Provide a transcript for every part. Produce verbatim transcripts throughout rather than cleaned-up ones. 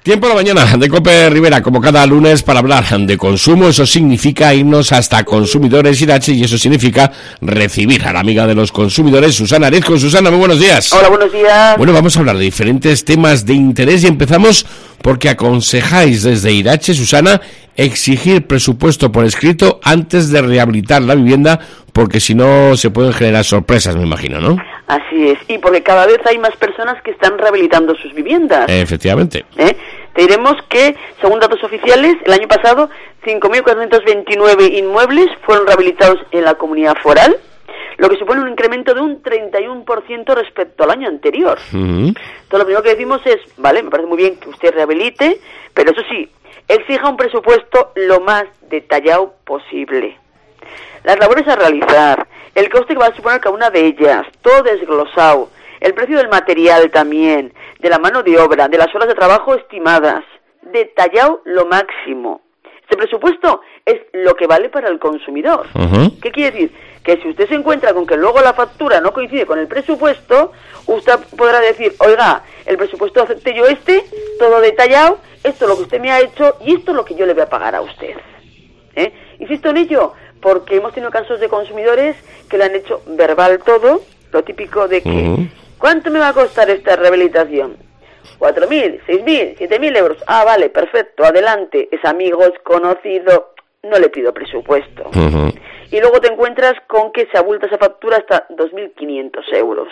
Tiempo a la mañana de COPE Rivera, como cada lunes, para hablar de consumo. Eso significa irnos hasta Consumidores Irache y eso significa recibir a la amiga de los consumidores, Susana Arizco. Susana, muy buenos días. Hola, buenos días. Bueno, vamos a hablar de diferentes temas de interés y empezamos porque aconsejáis desde Irache, Susana, exigir presupuesto por escrito antes de rehabilitar la vivienda, porque si no se pueden generar sorpresas, me imagino, ¿no? Así es, y porque cada vez hay más personas que están rehabilitando sus viviendas. Efectivamente. ¿Eh? Te diremos que, según datos oficiales, el año pasado cinco mil cuatrocientos veintinueve inmuebles fueron rehabilitados en la comunidad foral, lo que supone un incremento de un treinta y uno por ciento respecto al año anterior. Uh-huh. Entonces, lo primero que decimos es, vale, me parece muy bien que usted rehabilite, pero eso sí, exija un presupuesto lo más detallado posible. Las labores a realizar, el coste que va a suponer cada una de ellas, todo desglosado, el precio del material también, de la mano de obra, de las horas de trabajo estimadas, detallado lo máximo. Este presupuesto es lo que vale para el consumidor. Uh-huh. ¿Qué quiere decir? Que si usted se encuentra con que luego la factura no coincide con el presupuesto, usted podrá decir, oiga, el presupuesto acepté yo este, todo detallado, esto es lo que usted me ha hecho y esto es lo que yo le voy a pagar a usted. ¿Eh? Insisto en ello, porque hemos tenido casos de consumidores que le han hecho verbal todo, lo típico de que, uh-huh. ¿cuánto me va a costar esta rehabilitación? Cuatro mil, seis mil, siete mil euros. Ah, vale, perfecto, adelante. Es amigo, es conocido, no le pido presupuesto. Uh-huh. Y luego te encuentras con que se abulta esa factura hasta dos mil quinientos euros.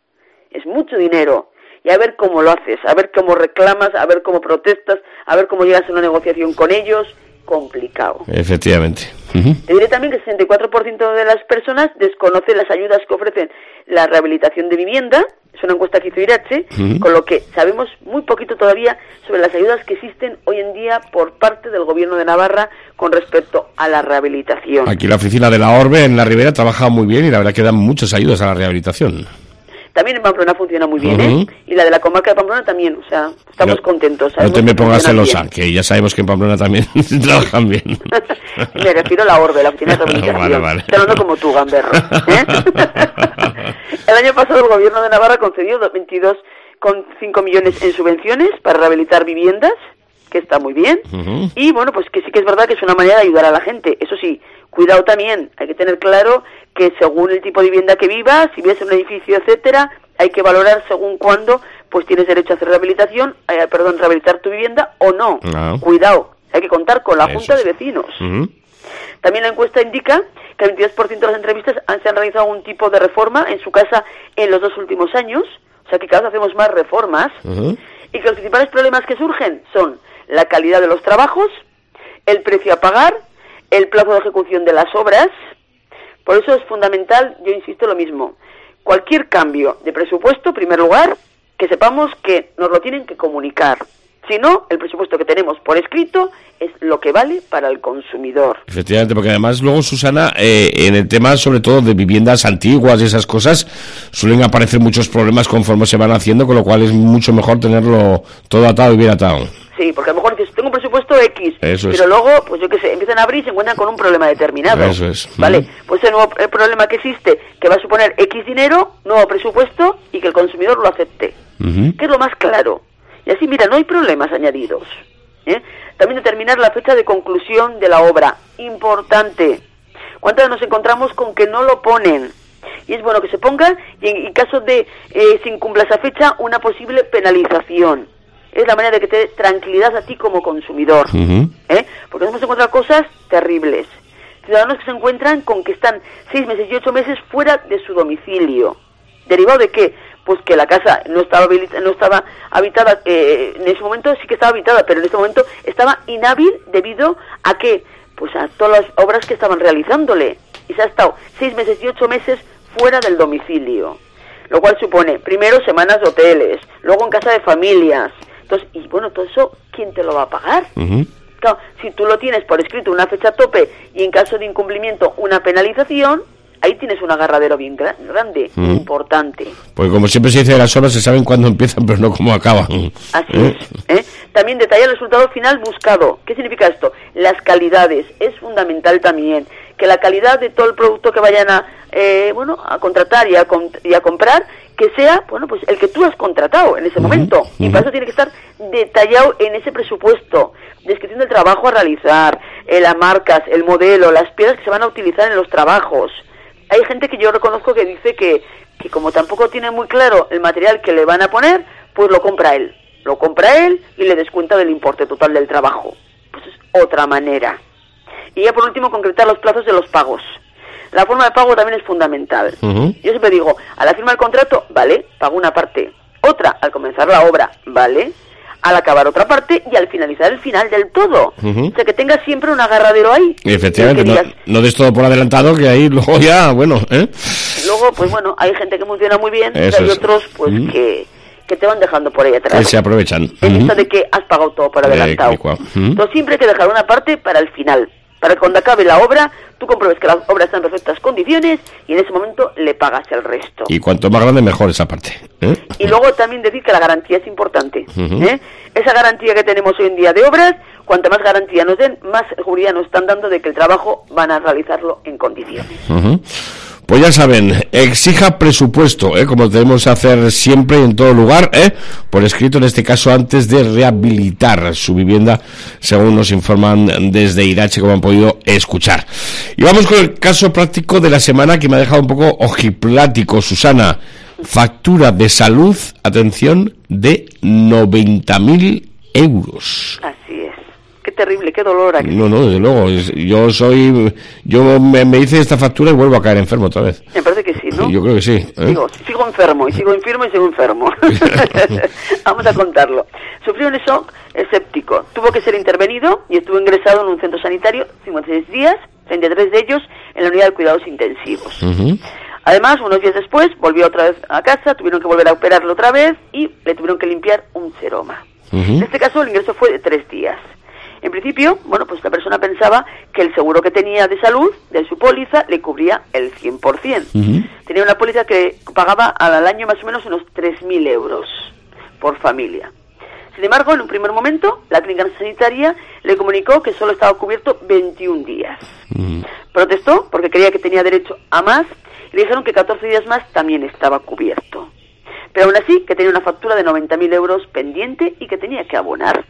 Es mucho dinero. Y a ver cómo lo haces, a ver cómo reclamas, a ver cómo protestas, a ver cómo llegas a una negociación con ellos. Complicado. Efectivamente. Uh-huh. Te diré también que el sesenta y cuatro por ciento de las personas desconocen las ayudas que ofrecen la rehabilitación de vivienda. Es una encuesta que hizo Irache, uh-huh. con lo que sabemos muy poquito todavía sobre las ayudas que existen hoy en día por parte del Gobierno de Navarra con respecto a la rehabilitación. Aquí la oficina de la Orbe en la Ribera trabaja muy bien y la verdad que dan muchas ayudas a la rehabilitación. También en Pamplona funciona muy bien, uh-huh. ¿eh? Y la de la comarca de Pamplona también, o sea, estamos no, contentos. No te me pongas celosa, bien. Que ya sabemos que en Pamplona también trabajan bien. Me refiero a la Orbe, la oficina de rehabilitación. Vale, vale. Estoy hablando como tú, gamberro. ¿Eh? El año pasado el Gobierno de Navarra concedió veintidós coma cinco millones en subvenciones para rehabilitar viviendas, que está muy bien. Uh-huh. Y bueno, pues que sí que es verdad que es una manera de ayudar a la gente. Eso sí, cuidado también, hay que tener claro que según el tipo de vivienda que vivas, si vives en un edificio, etcétera, hay que valorar según cuándo pues tienes derecho a hacer rehabilitación, eh, perdón, rehabilitar tu vivienda o no. Uh-huh. Cuidado, hay que contar con la Eso Junta sí. de Vecinos. Uh-huh. También la encuesta indica que el veintidós por ciento de las entrevistas han, se han realizado algún tipo de reforma en su casa en los dos últimos años, o sea que cada vez hacemos más reformas, uh-huh. y que los principales problemas que surgen son la calidad de los trabajos, el precio a pagar, el plazo de ejecución de las obras. Por eso es fundamental, yo insisto lo mismo, cualquier cambio de presupuesto, en primer lugar, que sepamos que nos lo tienen que comunicar. Si no, el presupuesto que tenemos por escrito es lo que vale para el consumidor. Efectivamente, porque además luego, Susana, eh, en el tema sobre todo de viviendas antiguas y esas cosas, suelen aparecer muchos problemas conforme se van haciendo, con lo cual es mucho mejor tenerlo todo atado y bien atado. Sí, porque a lo mejor dices, tengo un presupuesto X, Eso pero es. luego, pues yo qué sé, empiezan a abrir y se encuentran con un problema determinado. Eso es. Vale, pues el nuevo el problema que existe, que va a suponer X dinero, nuevo presupuesto y que el consumidor lo acepte. Uh-huh. Que es lo más claro. Y así, mira, no hay problemas añadidos. ¿eh? También determinar la fecha de conclusión de la obra. Importante. ¿Cuántas nos encontramos con que no lo ponen? Y es bueno que se ponga, y en, en caso de eh, se incumpla esa fecha, una posible penalización. Es la manera de que te dé tranquilidad a ti como consumidor. Uh-huh. ¿eh? Porque nos hemos encontrado cosas terribles. Ciudadanos que se encuentran con que están seis meses y ocho meses fuera de su domicilio. ¿Derivado de qué? Pues que la casa no estaba no estaba habitada, eh, en ese momento sí que estaba habitada, pero en este momento estaba inhábil debido a que, pues a todas las obras que estaban realizándole. Y se ha estado seis meses y ocho meses fuera del domicilio. Lo cual supone, primero, semanas de hoteles, luego en casa de familias. Entonces, y bueno, todo eso, ¿quién te lo va a pagar? Uh-huh. Claro, si tú lo tienes por escrito una fecha tope y en caso de incumplimiento una penalización, ahí tienes un agarradero bien gra- grande, mm. importante. Porque como siempre se dice, las obras se saben cuándo empiezan, pero no cómo acaban. Así ¿Eh? es. ¿eh? También detalla el resultado final buscado. ¿Qué significa esto? Las calidades. Es fundamental también que la calidad de todo el producto que vayan a, eh, bueno, a contratar y a, con- y a comprar, que sea, bueno, pues el que tú has contratado en ese uh-huh, momento. Uh-huh. Y para eso tiene que estar detallado en ese presupuesto. Descripción del trabajo a realizar, eh, las marcas, el modelo, las piezas que se van a utilizar en los trabajos. Hay gente que yo reconozco que dice que, que como tampoco tiene muy claro el material que le van a poner, pues lo compra él. Lo compra él y le descuenta del importe total del trabajo. Pues es otra manera. Y ya por último, concretar los plazos de los pagos. La forma de pago también es fundamental. Uh-huh. Yo siempre digo, a la firma del contrato, vale, pago una parte. Otra, al comenzar la obra, vale. Al acabar otra parte y al finalizar el final del todo. Uh-huh. O sea, que tengas siempre un agarradero ahí. Efectivamente, no, digas, no des todo por adelantado, que ahí luego ya, bueno, ¿eh? Luego, pues bueno, hay gente que funciona muy bien, Eso y hay es. otros, pues, uh-huh. que... que te van dejando por ahí atrás. Que se aprovechan. En uh-huh. esto de que has pagado todo por adelantado. Eh, uh-huh. Entonces siempre hay que dejar una parte para el final. Para que cuando acabe la obra, tú compruebes que la obra está en perfectas condiciones y en ese momento le pagas el resto. Y cuanto más grande, mejor esa parte. ¿eh? Y luego también decir que la garantía es importante. Uh-huh. ¿eh? Esa garantía que tenemos hoy en día de obras, cuanta más garantía nos den, más seguridad nos están dando de que el trabajo van a realizarlo en condiciones. Uh-huh. Pues ya saben, exija presupuesto, ¿eh? Como debemos hacer siempre y en todo lugar, ¿eh? Por escrito, en este caso, antes de rehabilitar su vivienda, según nos informan desde Irache, como han podido escuchar. Y vamos con el caso práctico de la semana, que me ha dejado un poco ojiplático, Susana. Factura de salud, atención, de noventa mil euros. Así es. Qué terrible, qué dolor aquí. No, no, desde luego. Yo soy... Yo me, me hice esta factura y vuelvo a caer enfermo otra vez. Me parece que sí, ¿no? Yo creo que sí. ¿eh? Sigo, sigo enfermo, y sigo enfermo y sigo enfermo. Vamos a contarlo. Sufrió un shock escéptico. Tuvo que ser intervenido y estuvo ingresado en un centro sanitario cincuenta y seis días, treinta y tres de ellos en la unidad de cuidados intensivos. Uh-huh. Además, unos días después, volvió otra vez a casa, tuvieron que volver a operarlo otra vez y le tuvieron que limpiar un seroma. Uh-huh. En este caso, el ingreso fue de tres días. En principio, bueno, pues la persona pensaba que el seguro que tenía de salud, de su póliza, le cubría el cien por ciento. Uh-huh. Tenía una póliza que pagaba al año más o menos unos tres mil euros por familia. Sin embargo, en un primer momento, la clínica sanitaria le comunicó que solo estaba cubierto veintiún días. Uh-huh. Protestó porque creía que tenía derecho a más y le dijeron que catorce días más también estaba cubierto. Pero aún así, que tenía una factura de noventa mil euros pendiente y que tenía que abonar.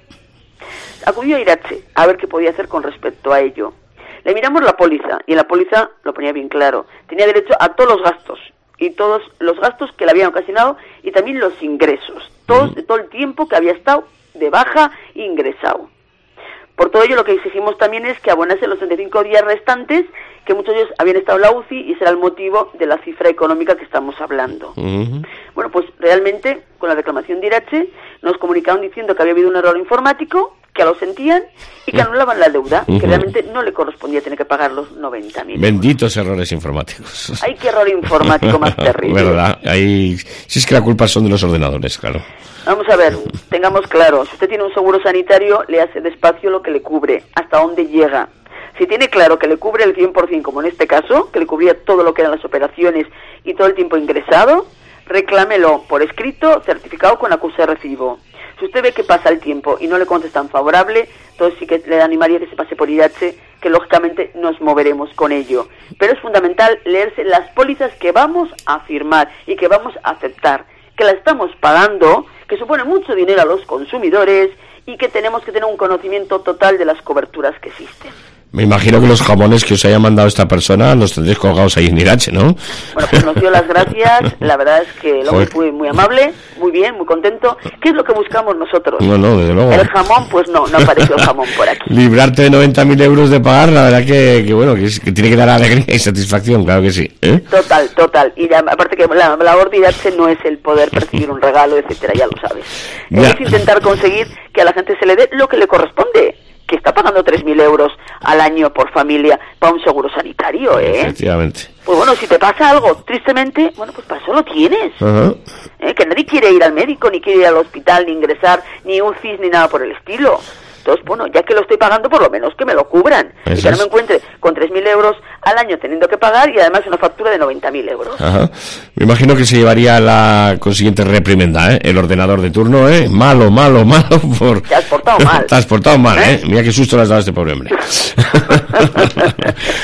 Acudió a Irache a ver qué podía hacer con respecto a ello. Le miramos la póliza y en la póliza lo ponía bien claro. Tenía derecho a todos los gastos y todos los gastos que le habían ocasionado y también los ingresos, todos de todo el tiempo que había estado de baja e ingresado. Por todo ello, lo que exigimos también es que abonase los treinta y cinco días restantes, que muchos de ellos habían estado en la U C I, y ese era el motivo de la cifra económica que estamos hablando. Uh-huh. Bueno, pues realmente, con la reclamación de Irache, nos comunicaron diciendo que había habido un error informático, que lo sentían y que anulaban la deuda, uh-huh. que realmente no le correspondía tener que pagar los noventa mil. Benditos errores informáticos. Ay, qué error informático más terrible. ¿Verdad? Ahí, si es que la culpa son de los ordenadores, claro. Vamos a ver, tengamos claro, si usted tiene un seguro sanitario, le hace despacio lo que le cubre, hasta dónde llega. Si tiene claro que le cubre el cien por ciento, como en este caso, que le cubría todo lo que eran las operaciones y todo el tiempo ingresado, reclámelo por escrito, certificado con acuse de recibo. Si usted ve que pasa el tiempo y no le contestan favorable, entonces sí que le animaría que se pase por Irache, que lógicamente nos moveremos con ello. Pero es fundamental leerse las pólizas que vamos a firmar y que vamos a aceptar, que la estamos pagando, que supone mucho dinero a los consumidores y que tenemos que tener un conocimiento total de las coberturas que existen. Me imagino que los jamones que os haya mandado esta persona los tendréis colgados ahí en Irache, ¿no? Bueno, pues nos dio las gracias, la verdad es que el hombre fue muy amable, muy bien, muy contento. ¿Qué es lo que buscamos nosotros? No, no, desde luego. El jamón, pues no, no apareció el jamón por aquí. Librarte de noventa mil euros de pagar, la verdad que, que bueno, que, es, que tiene que dar alegría y satisfacción, claro que sí. ¿eh? Total, total. Y ya, aparte que la labor de Irache no es el poder percibir un regalo, etcétera, ya lo sabes. Ya. Es intentar conseguir que a la gente se le dé lo que le corresponde, que está pagando tres mil euros al año por familia para un seguro sanitario, ¿eh? Efectivamente. Pues bueno, si te pasa algo, tristemente, bueno, pues para eso lo tienes. Uh-huh. ¿Eh? Que nadie quiere ir al médico, ni quiere ir al hospital, ni ingresar, ni U C I S, ni nada por el estilo. Entonces, bueno, ya que lo estoy pagando, por lo menos que me lo cubran. Eso y que no me encuentre con tres mil euros al año teniendo que pagar y además una factura de noventa mil euros. Ajá. Me imagino que se llevaría la consiguiente reprimenda, ¿eh? El ordenador de turno, ¿eh? Malo, malo, malo. Por... Te has portado mal. Te has portado mal, ¿eh? ¿eh? Mira qué susto le has dado a este pobre hombre.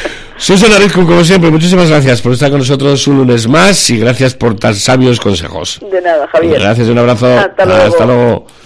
Susana Rizkun, como siempre, muchísimas gracias por estar con nosotros un lunes más y gracias por tan sabios consejos. De nada, Javier. Gracias, un abrazo. Hasta luego. Hasta luego.